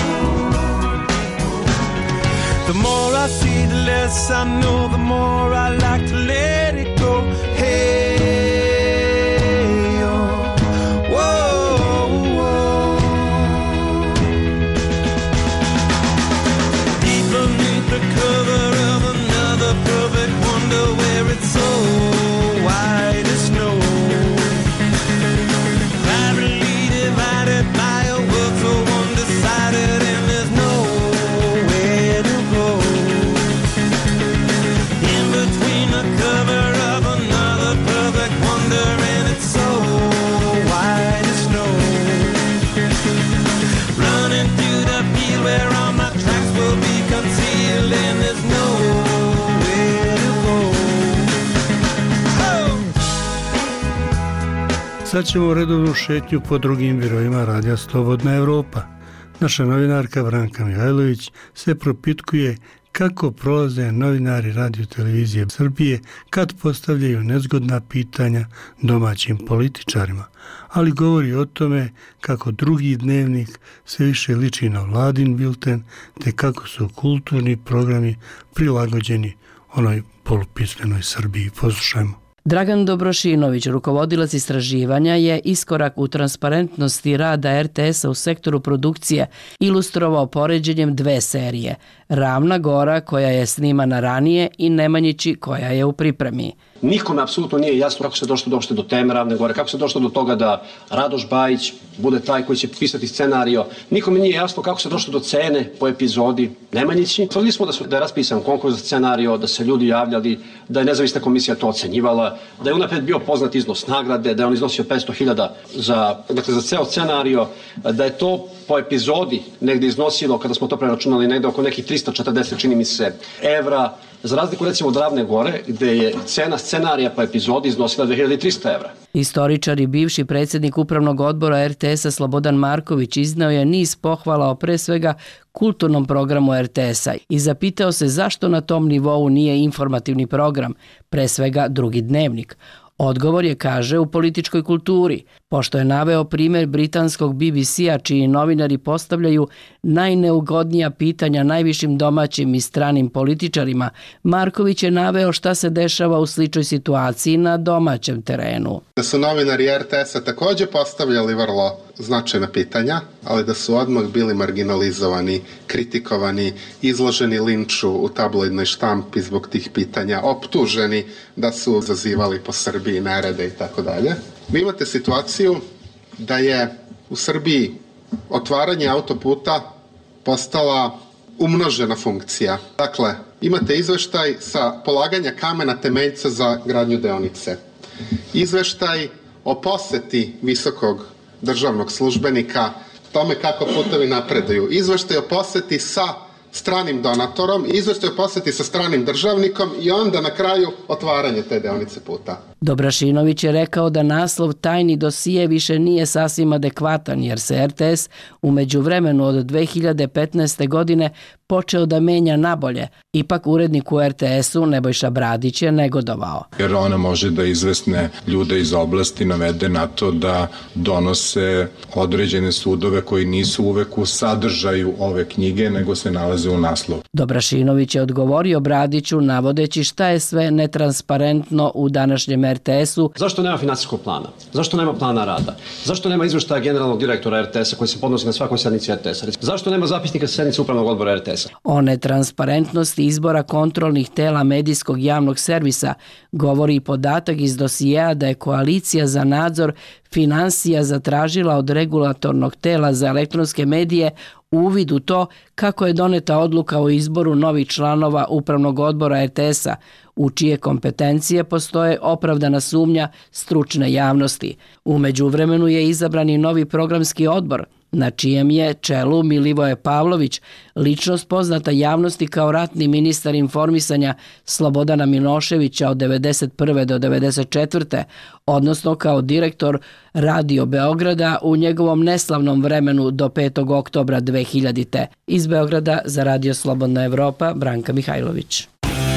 The more I see, the less I know, the more I like to let it go. Hey, Sad ćemo redovnu šetnju po drugim biroima Radija Slobodna Evropa. Naša novinarka Branka Mihajlović se propitkuje kako prolaze novinari Radio Televizije Srbije kad postavljaju nezgodna pitanja domaćim političarima, ali govori o tome kako drugi dnevnik sve više liči na vladin bilten, te kako su kulturni programi prilagođeni onoj polupismenoj Srbiji. Poslušajmo. Dragan Dobrošinović, rukovodilac istraživanja, je iskorak u transparentnosti rada er te esa u sektoru produkcije ilustrovao poređenjem dve serije. Ravna Gora, koja je snimana ranije, i Nemanjići, koja je u pripremi. Nikome apsolutno nije jasno kako se došlo do teme Ravne Gore, kako se došlo do toga da Radoš Bajić bude taj koji će pisati scenario. Nikome nije jasno kako se došlo do cene po epizodi Nemanjići. Tvrdili smo da, su, da je raspisan konkurs za scenario, da se ljudi javljali, da je nezavisna komisija to ocenjivala, da je unapred bio poznat iznos nagrade, da je on iznosio petsto hiljada za, dakle, za ceo scenario, da je to po epizodi negde iznosilo, kada smo to preračunali, negde oko nekih trista četrdeset, čini mi se, evra, za razliku recimo od Ravne Gore, gde je cena scenarija po epizodi iznosila dve hiljade trista evra. Istoričar i bivši predsjednik upravnog odbora er te esa Slobodan Marković izneo je niz pohvala o pre svega kulturnom programu er te esa i zapitao se zašto na tom nivou nije informativni program, pre svega drugi dnevnik. Odgovor je, kaže, u političkoj kulturi, pošto je naveo primjer britanskog be be ce-a čiji novinari postavljaju najneugodnija pitanja najvišim domaćim i stranim političarima. Marković je naveo šta se dešava u sličnoj situaciji na domaćem terenu. Da su novinari er te esa također postavljali vrlo značajna pitanja, ali da su odmah bili marginalizovani, kritikovani, izloženi linču u tabloidnoj štampi zbog tih pitanja, optuženi da su zazivali po Srbiji nerede i tako dalje. Vi imate situaciju da je u Srbiji otvaranje autoputa postala umnožena funkcija. Dakle, imate izveštaj sa polaganja kamena temeljca za gradnju deonice. Izveštaj o poseti visokog državnog službenika, tome kako putovi napreduju. Izveštaj o poseti sa stranim donatorom, izveštaj o poseti sa stranim državnikom i onda na kraju otvaranje te deonice puta. Dobrašinović je rekao da naslov tajni dosije više nije sasvim adekvatan jer se er te es u međuvremenu od dve hiljade petnaeste. godine počeo da menja nabolje. Ipak urednik u er te esu Nebojša Bradić je negodovao. Jer ona može da izvesne ljude iz oblasti navede na to da donose određene sudove koji nisu uvek u sadržaju ove knjige, nego se nalaze u naslovu. Dobrašinović je odgovorio Bradiću navodeći šta je sve netransparentno u današnjem er te esu. Zašto nema finansijskog plana? Zašto nema plana rada? Zašto nema izveštaja generalnog direktora er te esa koji se podnosi na svakoj sednici er te esa? Zašto nema zapisnika sednice upravnog odbora er te esa? O netransparentnosti izbora kontrolnih tela medijskog javnog servisa govori i podatak iz dosijeja da je Koalicija za nadzor finansija zatražila od regulatornog tela za elektronske medije uvid u to kako je doneta odluka o izboru novih članova upravnog odbora er te esa, u čije kompetencije postoje opravdana sumnja stručne javnosti. U međuvremenu je izabran i novi programski odbor, na čijem je čelu Milivoje Pavlović, ličnost poznata javnosti kao ratni ministar informisanja Slobodana Miloševića od devedeset prve do devedeset četvrte. odnosno kao direktor Radio Beograda u njegovom neslavnom vremenu do petog oktobra dve hiljadite. Iz Beograda za Radio Slobodna Evropa, Branka Mihajlović.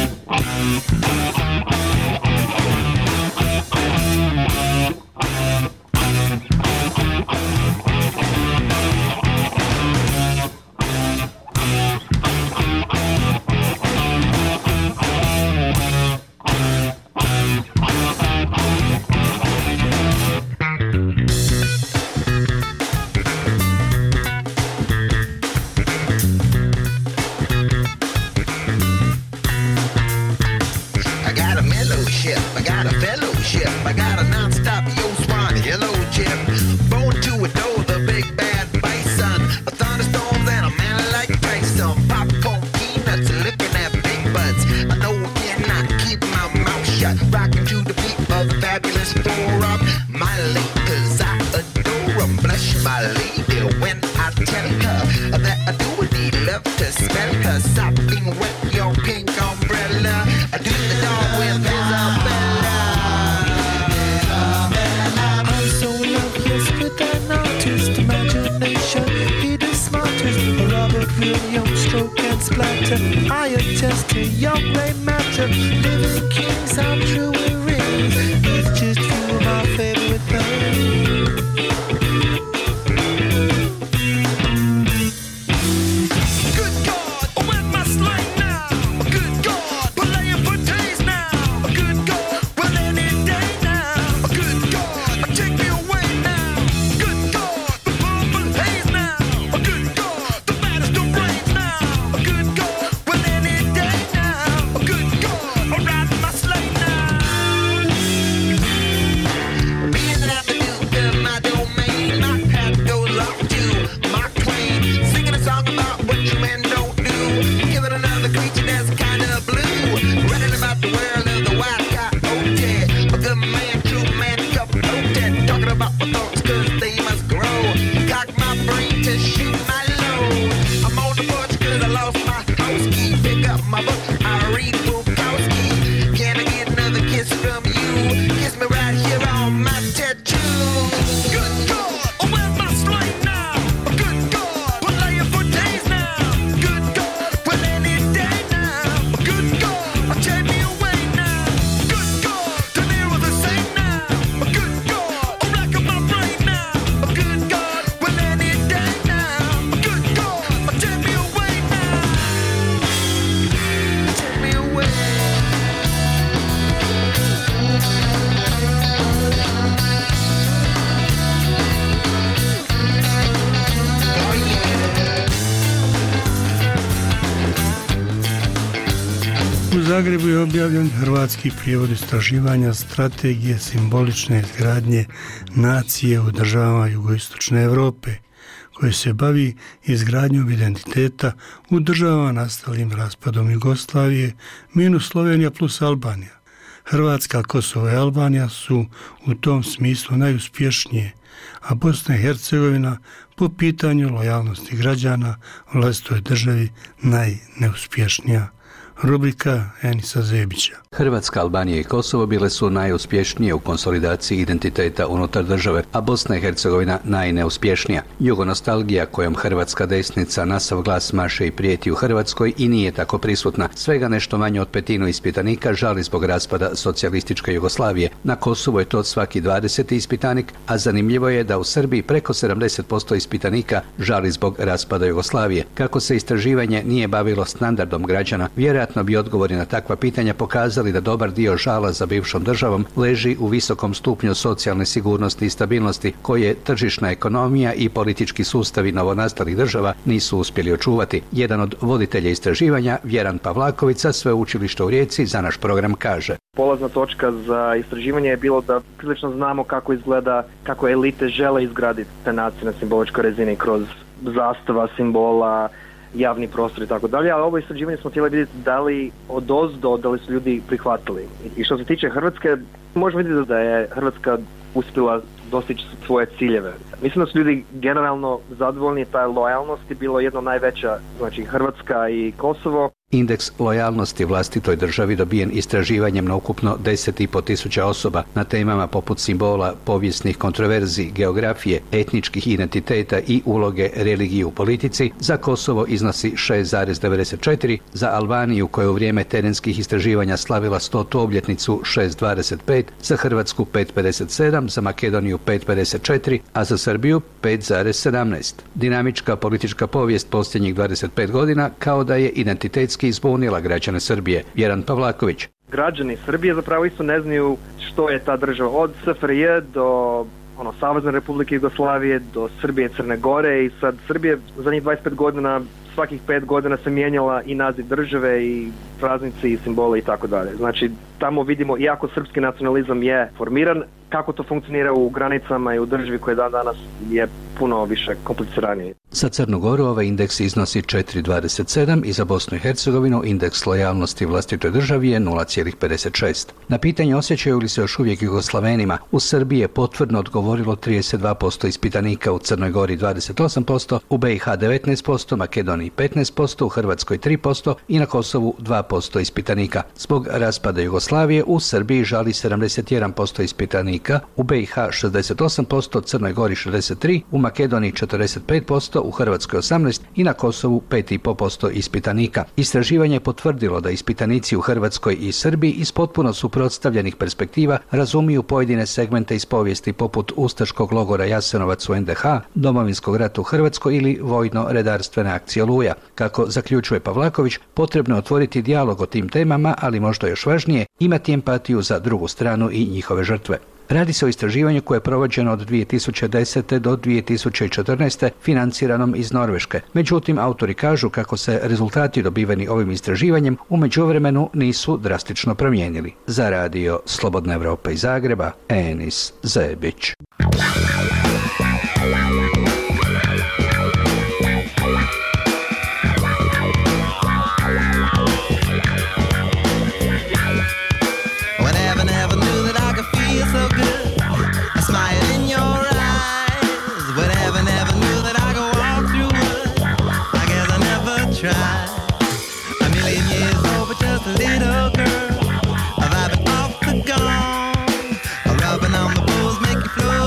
U Zagrebu je objavljen hrvatski prijevod istraživanja strategije simbolične izgradnje nacije u državama jugoistočne Europe, koje se bavi izgradnjom identiteta u državama nastalim raspadom Jugoslavije minus Slovenija plus Albanija. Hrvatska, Kosovo i Albanija su u tom smislu najuspješnije, a Bosna i Hercegovina po pitanju lojalnosti građana vlastitoj državi najneuspješnija. Rubrika Enisa Zebića. Hrvatska, Albanija i Kosovo bile su najuspješnije u konsolidaciji identiteta unutar države, a Bosna i Hercegovina najneuspješnija. Jugonostalgija kojom hrvatska desnica na sav glas maše i prijeti u Hrvatskoj i nije tako prisutna. Svega nešto manje od petinu ispitanika žali zbog raspada socijalističke Jugoslavije. Na Kosovu je to svaki dvadeseti ispitanik, a zanimljivo je da u Srbiji preko sedamdeset posto ispitanika žali zbog raspada Jugoslavije. Kako se istraživanje nije bavilo standardom građana, vjerojatno bi odgovori na takva pitanja pokazali da dobar dio žala za bivšom državom leži u visokom stupnju socijalne sigurnosti i stabilnosti koje tržišna ekonomija i politički sustavi novonastalih država nisu uspjeli očuvati. Jedan od voditelja istraživanja, Vjeran Pavlaković sa Sveučilišta u Rijeci, za naš program kaže: Polazna točka za istraživanje je bilo da prilično znamo kako izgleda, kako elite žele izgraditi te nacije na simboličkoj razini kroz zastava, simbola, javni prostor i tako dalje, ali ovo istraživanje smo htjeli vidjeti da li odozdo, da li su ljudi prihvatili. I što se tiče Hrvatske, možemo vidjeti da je Hrvatska uspjela dostići svoje ciljeve. Mislim da su ljudi generalno zadovoljni, ta lojalnost je bilo jedno najveća, znači Hrvatska i Kosovo. Indeks lojalnosti vlastitoj državi dobijen istraživanjem na ukupno deset i po tisuća osoba na temama poput simbola, povijesnih kontroverzi, geografije, etničkih identiteta i uloge religije u politici, za Kosovo iznosi šest zarez devedeset četiri, za Albaniju koja je u vrijeme terenskih istraživanja slavila stotu obljetnicu šest zarez dvadeset pet, za Hrvatsku pet zarez pedeset sedam, za Makedoniju pet zarez pedeset četiri, a za Srbiju pet zarez sedamnaest. Dinamička politička povijest posljednjih dvadeset pet godina kao da je identitetski izbunila građane Srbije. Vjeran Pavlaković. Građani Srbije zapravo isto ne znaju što je ta država, od S F R J do ono, Savezne Republike Jugoslavije, do Srbije, Crne Gore, i sad Srbije zadnjih dvadeset pet godina, svakih pet godina se mijenjala i naziv države i praznici i simbole i tako dalje. Znači tamo vidimo, iako srpski nacionalizam je formiran, kako to funkcionira u granicama i u državi koja dan danas je puno više kompliciranije. Za Crnu Goru ovaj indeks iznosi četiri zarez dvadeset sedam i za Bosnu i Hercegovinu indeks lojalnosti vlastitoj državi je nula zarez pedeset šest. Na pitanje osjećaju li se još uvijek Jugoslavenima, u Srbiji je potvrdno odgovorilo trideset dva posto ispitanika, u Crnoj Gori dvadeset osam posto, u B i H devetnaest posto, Makedoniji petnaest posto, u Hrvatskoj tri posto i na Kosovu dva posto ispitanika. Zbog raspada Jugoslavije u Srbiji žali sedamdeset jedan posto ispitanika, u B i H šezdeset osam posto, Crnoj Gori šezdeset tri, u Makedoniji četrdeset pet posto, u Hrvatskoj osamnaest i na Kosovu pet zarez pet posto ispitanika. Istraživanje je potvrdilo da ispitanici u Hrvatskoj i Srbiji iz potpuno suprotstavljenih perspektiva razumiju pojedine segmente iz povijesti poput ustaškog logora Jasenovac u N D H, Domovinskog rata u Hrvatskoj ili vojno-redarstvene akcije Oluja. Kako zaključuje Pavlaković, potrebno je otvoriti dijalog o tim temama, ali možda još važnije, imati empatiju za drugu stranu i njihove žrtve. Radi se o istraživanju koje je provođeno od dvije tisuće desete do dvije tisuće četrnaeste financiranom iz Norveške. Međutim, autori kažu kako se rezultati dobiveni ovim istraživanjem u međuvremenu nisu drastično promijenili. Za radio Slobodna Evropa iz Zagreba, Enis Zebić. Little girl, I've been off the gone, rubbing on the bulls, make you flow.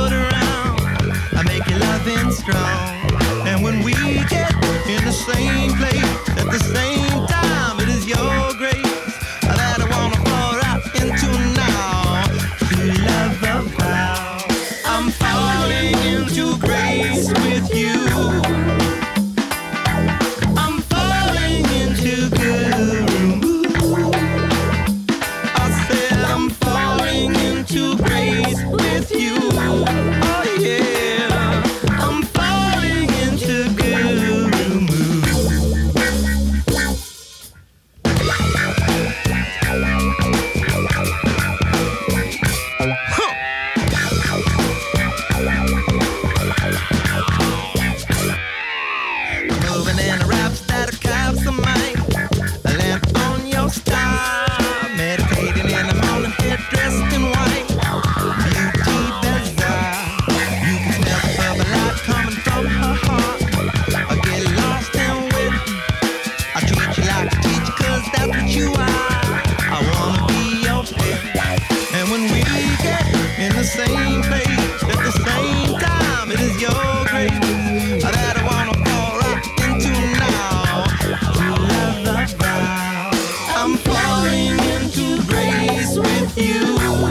you.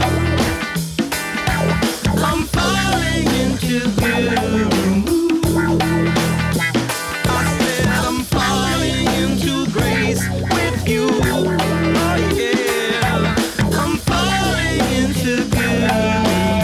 I'm falling into good. I said I'm falling into grace with you. Oh yeah, I'm falling into good.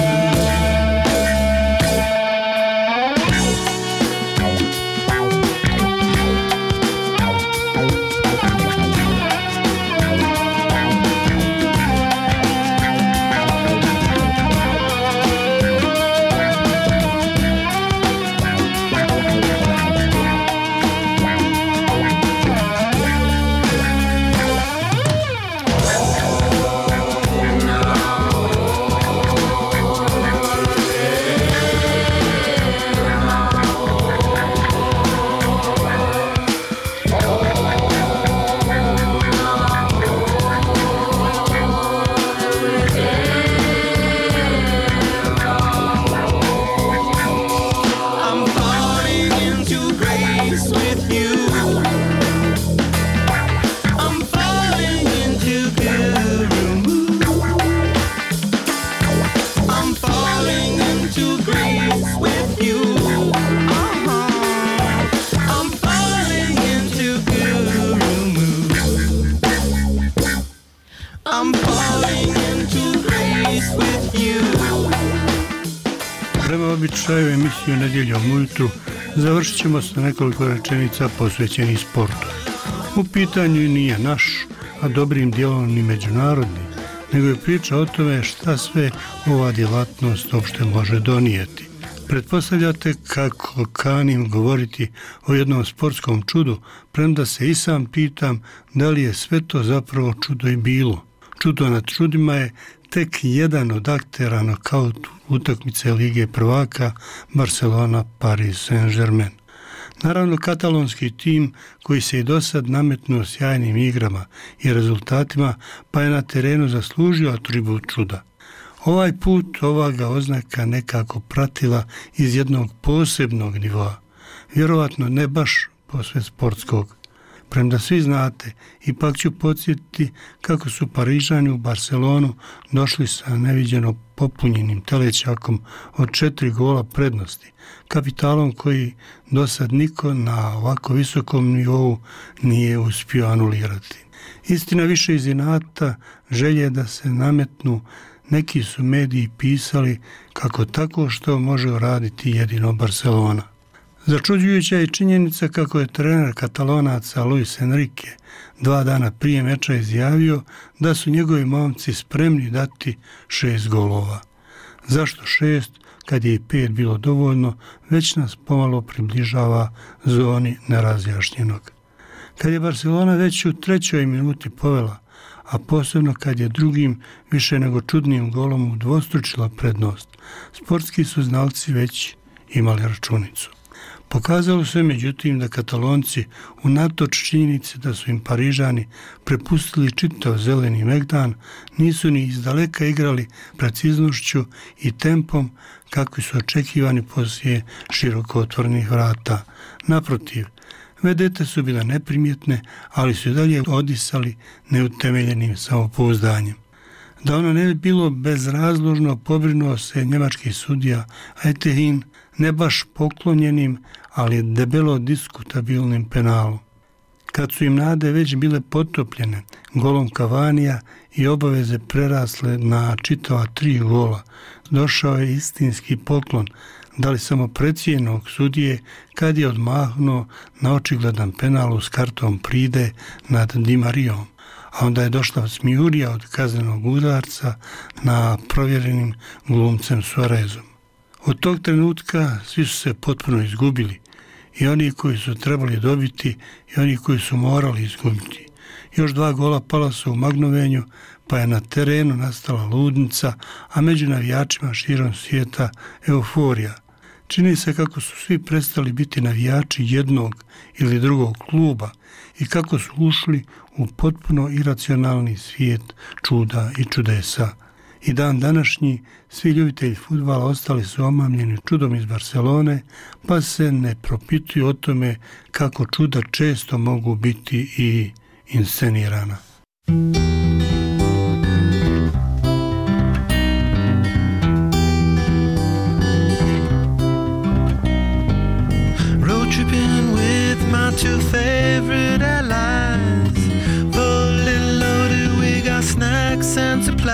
Prema običaju emisiju Nedjeljom ujutru završit ćemo sa nekoliko rečenica posvećenih sportu. U pitanju nije naš, a dobrim dijelom ni međunarodni, nego je priča o tome šta sve ova djelatnost uopšte može donijeti. Pretpostavljate kako kanim govoriti o jednom sportskom čudu, premda se i sam pitam da li je sve to zapravo čudo i bilo. Čudo nad čudima je tek jedan od aktera nokaut utakmice Lige prvaka Barcelona Paris Saint-Germain. Naravno, katalonski tim koji se i dosad nametnuo sjajnim igrama i rezultatima, pa je na terenu zaslužio atribut čuda. Ovaj put ova ga oznaka nekako pratila iz jednog posebnog nivoa, vjerovatno ne baš posve sportskog. Premda svi znate, ipak ću podsjetiti kako su Parižani u Barcelonu došli sa neviđeno popunjenim telećakom od četiri gola prednosti, kapitalom koji dosad niko na ovako visokom nivou nije uspio anulirati. Istina, više iz inata, želje da se nametnu, neki su mediji pisali kako tako što može uraditi jedino Barcelona. Začuđujuća je činjenica kako je trener Katalonaca Luis Enrique dva dana prije meča izjavio da su njegovi momci spremni dati šest golova. Zašto šest, kad je i pet bilo dovoljno, već nas pomalo približava zoni nerazjašnjenog. Kad je Barcelona već u trećoj minuti povela, a posebno kad je drugim više nego čudnim golom udvostručila prednost, sportski su znalci već imali računicu. Pokazalo se međutim da Katalonci, unatoč činjenici da su im Parižani prepustili čitav zeleni megdan, nisu ni izdaleka igrali preciznošću i tempom kakvi su očekivani poslije široko otvorenih vrata. Naprotiv, vedete su bile neprimjetne, ali su i dalje odisali neutemeljenim samopouzdanjem. Da ono ne bi bilo bezrazložno, pobrinuo se njemački sudija Etehin, ne baš poklonjenim, ali debelo diskutabilnim penalom. Kad su im nade već bile potopljene golom Cavanija i obaveze prerasle na čitava tri gola, došao je istinski poklon, da li samo precijenog sudije, kad je odmahnuo na očigledan penal s kartom pride nad Di Marijom, a onda je došla smijurija od kaznenog udarca na provjerenim glumcem Suarezom. Od tog trenutka svi su se potpuno izgubili, i oni koji su trebali dobiti i oni koji su morali izgubiti. Još dva gola pala su u magnovenju, pa je na terenu nastala ludnica, a među navijačima širom svijeta euforija. Čini se kako su svi prestali biti navijači jednog ili drugog kluba i kako su ušli u potpuno iracionalni svijet čuda i čudesa. I dan današnji svi ljubitelji fudbala ostali su omamljeni čudom iz Barcelone, pa se ne propituju o tome kako čuda često mogu biti i inscenirana.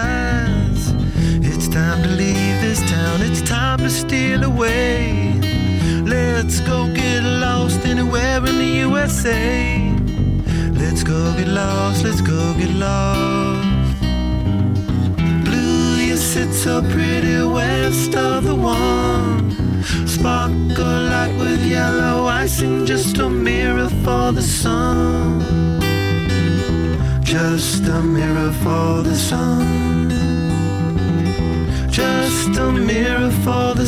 eyes. It's time to leave this town, it's time to steal away. Let's go get lost anywhere in the U S A. Let's go get lost, let's go get lost. Blue, you sit so pretty west of the one. Sparkle like with yellow icing, just a mirror for the sun. Just a mirror for the sun. Just a mirror for the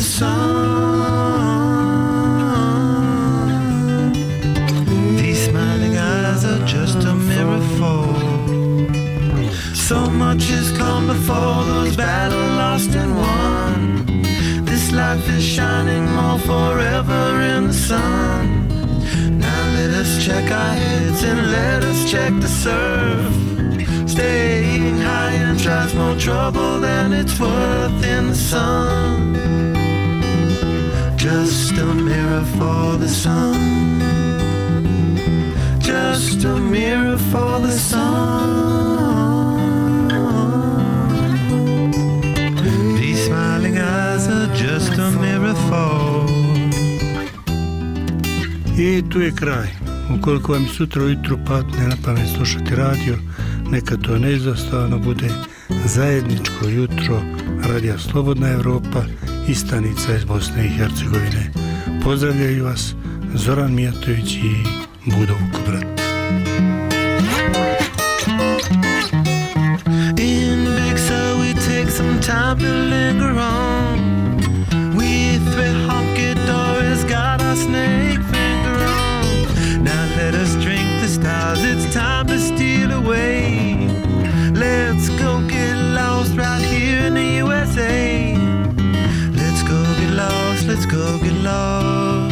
sun. These smiling eyes are just a mirror for. So much has come before, those battles lost and won. This life is shining more forever in the sun. Now let us check our heads and let us check the surf. Staying high and tries more trouble than it's worth in the sun. Just a mirror for the sun. Just a mirror for the sun. These smiling eyes are just a mirror for. I tu je kraj. Ukoliko vam sutra ujutru padne na pamet slušati radio, neka to neizostavno bude zajedničko jutro Radija Slobodna Evropa i stanica iz Bosne i Hercegovine. Pozdravljaju vas Zoran Mijatović i Budo Vukobrat. In Big Sur we take some time to linger on. We three honky dories got our snake finger on. Now let us drink the stars, it's time to steal away. Let's go get lost right here in the U S A. Let's go get lost, let's go get lost.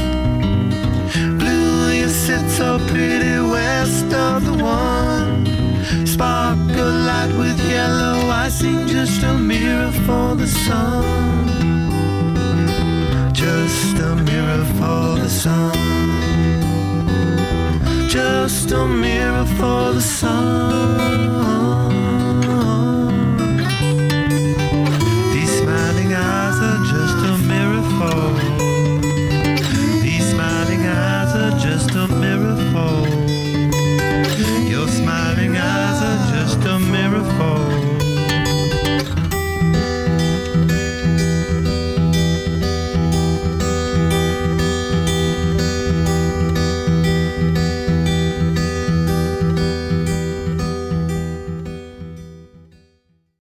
Blue, you sit so pretty west of the one. Sparkle light with yellow icing, just a mirror for the sun. Just a mirror for the sun. Just a mirror for the sun.